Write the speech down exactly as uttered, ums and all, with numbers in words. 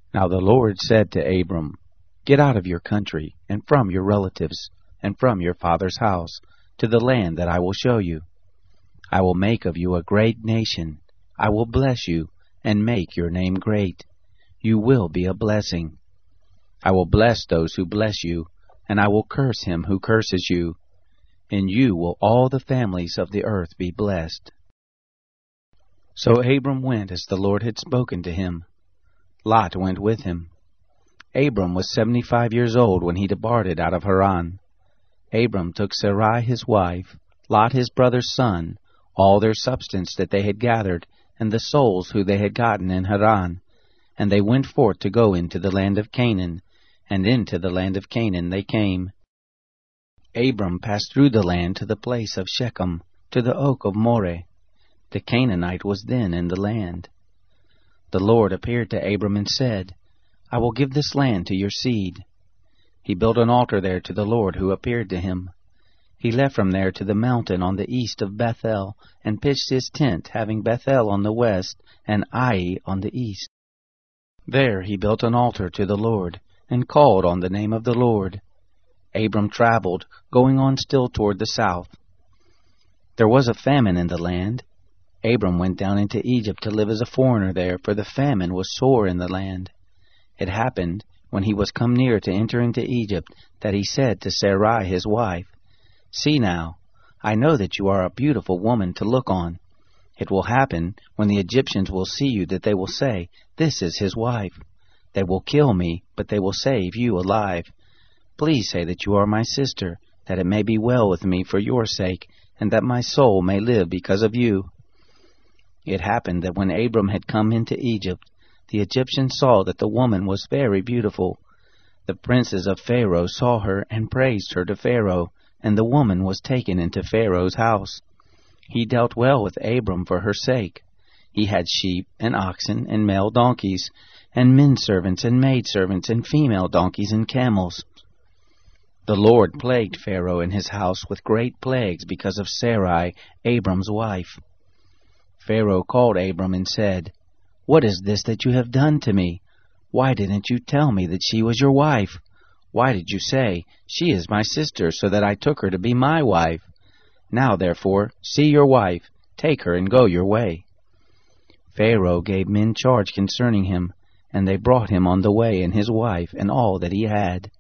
Now the Lord said to Abram, Get out of your country, and from your relatives, and from your father's house, to the land that I will show you. I will make of you a great nation. I will bless you, and make your name great. You will be a blessing. I will bless those who bless you, and I will curse him who curses you. In you will all the families of the earth be blessed. So Abram went as the Lord had spoken to him. Lot went with him. Abram was seventy-five years old when he departed out of Haran. Abram took Sarai his wife, Lot his brother's son, all their substance that they had gathered, and the souls who they had gotten in Haran, and they went forth to go into the land of Canaan, and into the land of Canaan they came. Abram passed through the land to the place of Shechem, to the oak of Moreh. The Canaanite was then in the land. The Lord appeared to Abram and said, I will give this land to your seed. He built an altar there to the Lord who appeared to him. He left from there to the mountain on the east of Bethel, and pitched his tent, having Bethel on the west, and Ai on the east. There he built an altar to the Lord, and called on the name of the Lord. Abram traveled, going on still toward the south. There was a famine in the land. Abram went down into Egypt to live as a foreigner there, for the famine was sore in the land. It happened, when he was come near to enter into Egypt, that he said to Sarai his wife, See now, I know that you are a beautiful woman to look on. It will happen, when the Egyptians will see you, that they will say, This is his wife. They will kill me, but they will save you alive. Please say that you are my sister, that it may be well with me for your sake, and that my soul may live because of you. It happened that when Abram had come into Egypt, the Egyptians saw that the woman was very beautiful. The princes of Pharaoh saw her and praised her to Pharaoh, and the woman was taken into Pharaoh's house. He dealt well with Abram for her sake. He had sheep and oxen and male donkeys, and men servants and maidservants and female donkeys and camels. The Lord plagued Pharaoh and his house with great plagues because of Sarai, Abram's wife. Pharaoh called Abram and said, What is this that you have done to me? Why didn't you tell me that she was your wife? Why did you say, She is my sister, so that I took her to be my wife? Now, therefore, see your wife, take her and go your way. Pharaoh gave men charge concerning him, and they brought him on the way and his wife and all that he had.